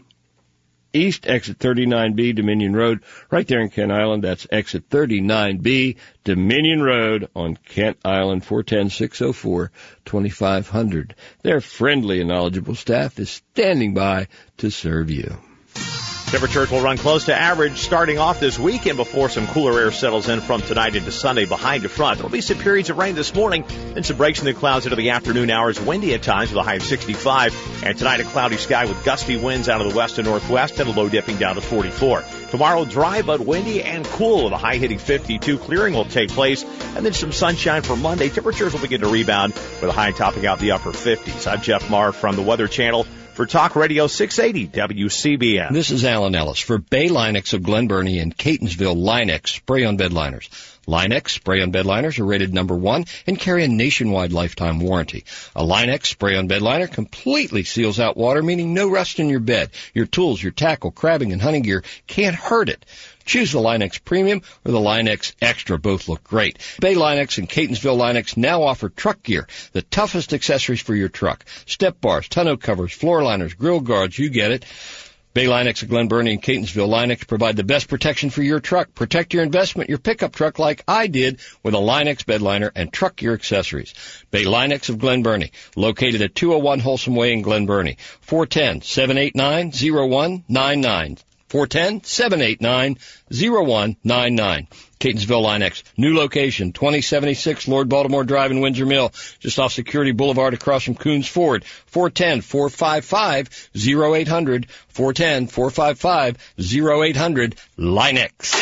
East, exit thirty-nine B, Dominion Road, right there in Kent Island. That's exit thirty-nine B, Dominion Road on Kent Island, four one zero, six oh four, two five zero zero. Their friendly and knowledgeable staff is standing by to serve you. Temperatures will run close to average starting off this weekend before some cooler air settles in from tonight into Sunday behind the front. There'll be some periods of rain this morning and some breaks in the clouds into the afternoon hours. Windy at times with a high of sixty-five. And tonight a cloudy sky with gusty winds out of the west and northwest and a low dipping down to forty-four. Tomorrow dry but windy and cool with a high hitting fifty-two. Clearing will take place and then some sunshine for Monday. Temperatures will begin to rebound with a high topping out the upper fifties. I'm Jeff Marr from the Weather Channel for Talk Radio six eighty W C B M. This is Alan Ellis for Bay Linex of Glen Burnie and Catonsville. Linex spray-on bed liners. Linex spray-on bed liners are rated number one and carry a nationwide lifetime warranty. A Linex spray-on bed liner completely seals out water, meaning no rust in your bed. Your tools, your tackle, crabbing, and hunting gear can't hurt it. Choose the Linex Premium or the Linex Extra. Both look great. Bay Linex and Catonsville Linex now offer truck gear, the toughest accessories for your truck. Step bars, tonneau covers, floor liners, grill guards, you get it. Bay Linex of Glen Burnie and Catonsville Linex provide the best protection for your truck. Protect your investment, your pickup truck like I did with a Linex bed liner and truck gear accessories. Bay Linex of Glen Burnie, located at two oh one Wholesome Way in Glen Burnie. four one zero, seven eight nine, zero one nine nine. four one zero, seven eight nine, zero one nine nine. Catonsville Linex, new location, twenty seventy-six Lord Baltimore Drive in Windsor Mill, just off Security Boulevard across from Coons Ford. four one zero, four five five, zero eight zero zero. four one zero, four five five, zero eight zero zero. Linex.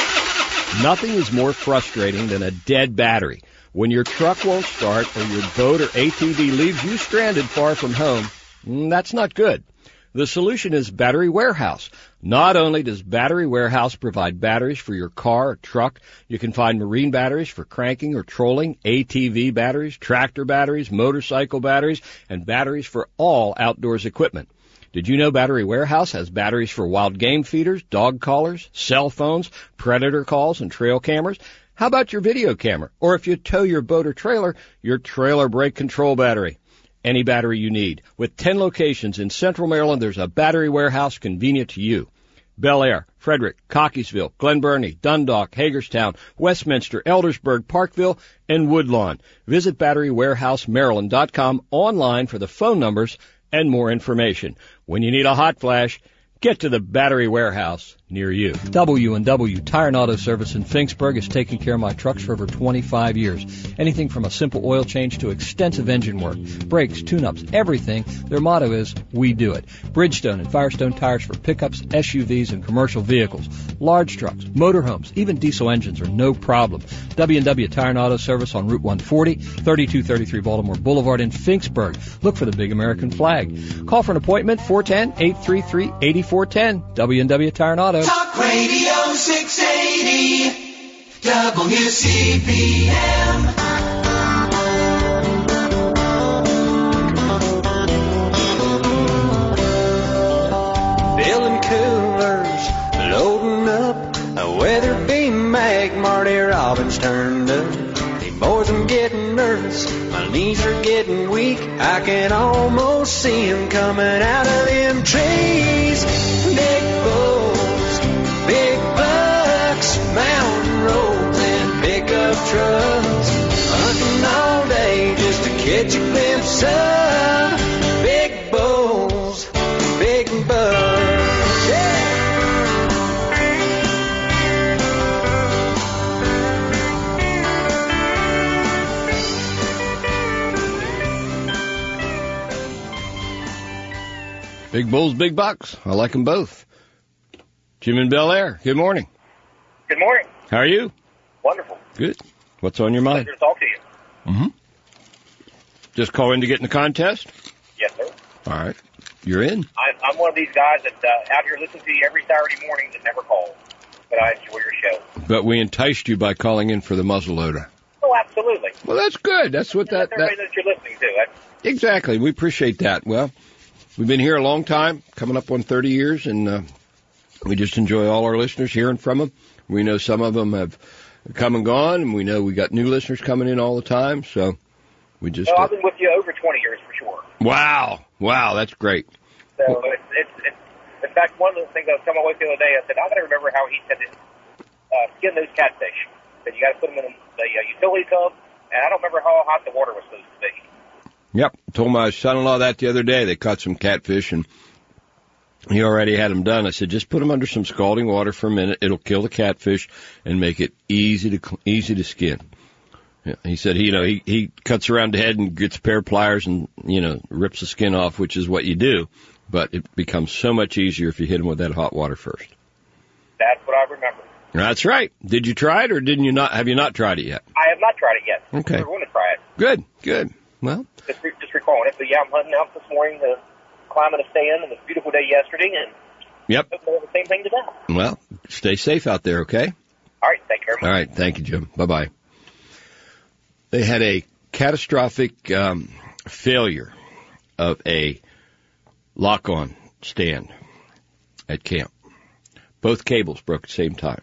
Nothing is more frustrating than a dead battery. When your truck won't start or your boat or A T V leaves you stranded far from home, that's not good. The solution is Battery Warehouse. Not only does Battery Warehouse provide batteries for your car or truck, you can find marine batteries for cranking or trolling, A T V batteries, tractor batteries, motorcycle batteries, and batteries for all outdoors equipment. Did you know Battery Warehouse has batteries for wild game feeders, dog collars, cell phones, predator calls, and trail cameras? How about your video camera? Or if you tow your boat or trailer, your trailer brake control battery. Any battery you need. With ten locations in Central Maryland, there's a Battery Warehouse convenient to you. Bel Air, Frederick, Cockeysville, Glen Burnie, Dundalk, Hagerstown, Westminster, Eldersburg, Parkville, and Woodlawn. Visit battery warehouse maryland dot com online for the phone numbers and more information. When you need a hot flash, get to the Battery Warehouse near you. W and W Tire and Auto Service in Finksburg has taken care of my trucks for over twenty-five years. Anything from a simple oil change to extensive engine work, brakes, tune-ups, everything. Their motto is, we do it. Bridgestone and Firestone tires for pickups, S U Vs, and commercial vehicles. Large trucks, motorhomes, even diesel engines are no problem. W and W Tire and Auto Service on Route one forty, thirty-two thirty-three Baltimore Boulevard in Finksburg. Look for the big American flag. Call for an appointment, four one zero, eight three three, eight four one zero. W and W Tire and Auto. Talk Radio six eighty W C P M. Filling coolers, loading up a Weatherby Mag, Marty Robbins turned up. Hey boys, I'm getting nervous, my knees are getting weak. I can almost see 'em coming out of them trees. Big bulls, big bucks, mountain roads and pickup trucks, hunting all day just to catch a glimpse of big bulls, big bucks. Yeah. Big bulls, big bucks. I like them both. Jim in Bel Air, good morning. Good morning. How are you? Wonderful. Good. What's on your mind? Pleasure to talk to you. Mm-hmm. Just call in to get in the contest? Yes, sir. All right. You're in. I'm, I'm one of these guys that uh, out here listens to you every Saturday morning that never calls. But I enjoy your show. But we enticed you by calling in for the muzzleloader. Oh, absolutely. Well, that's good. That's what that... That's everybody that that you're listening to. That's, exactly. We appreciate that. Well, we've been here a long time, coming up on thirty years, and uh, we just enjoy all our listeners hearing from them. We know some of them have come and gone, and we know we got new listeners coming in all the time, so we just... well, uh, I've been with you over twenty years for sure. Wow. Wow, that's great. So it's, it's, it's, in fact, one of the things I was telling my wife the other day, I said, I got to remember how he said to uh, skin those catfish. That you got to put them in the uh, utility tub, and I don't remember how hot the water was supposed to be. Yep. Told my son-in-law that the other day. They caught some catfish, and he already had them done. I said, just put them under some scalding water for a minute. It'll kill the catfish and make it easy to easy to skin. Yeah, he said, you know, he, he cuts around the head and gets a pair of pliers and, you know, rips the skin off, which is what you do. But it becomes so much easier if you hit them with that hot water first. That's what I remember. That's right. Did you try it, or didn't you not? Have you not tried it yet? I have not tried it yet. Okay. We're going to try it. Good, good. Well, Just, re- just recalling it. But yeah, I'm hunting out this morning to climbing a stand, and it was a beautiful day yesterday, and yep. hopefully we'll have the same thing today. Well, stay safe out there, okay? All right. Thank you very much. All right. Thank you, Jim. Bye-bye. They had a catastrophic um, failure of a lock-on stand at camp. Both cables broke at the same time.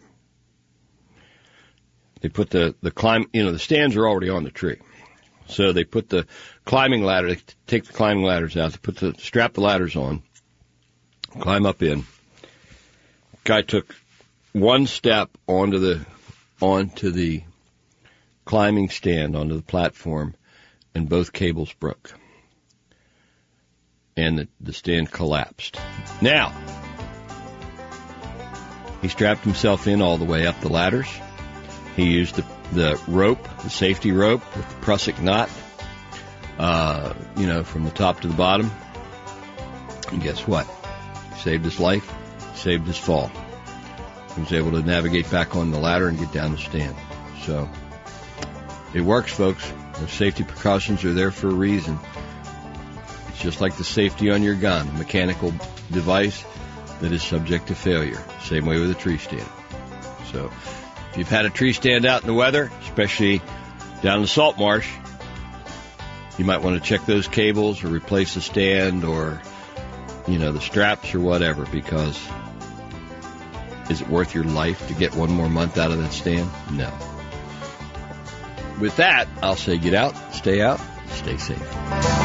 They put the, the climb, you know, the stands are already on the tree. So they put the climbing ladder, they take the climbing ladders out, they put the, strap the ladders on, climb up in. Guy took one step onto the, onto the climbing stand, onto the platform, and both cables broke. And the, the stand collapsed. Now, he strapped himself in all the way up the ladders. He used the, the rope, the safety rope with the prusik knot, uh, you know, from the top to the bottom. And guess what? Saved his life, saved his fall. He was able to navigate back on the ladder and get down the stand. So it works, folks. Those safety precautions are there for a reason. It's just like the safety on your gun, a mechanical device that is subject to failure. Same way with a tree stand. So if you've had a tree stand out in the weather, especially down in the salt marsh, you might want to check those cables or replace the stand or, you know, the straps or whatever, because is it worth your life to get one more month out of that stand? No. With that, I'll say get out, stay out, stay safe.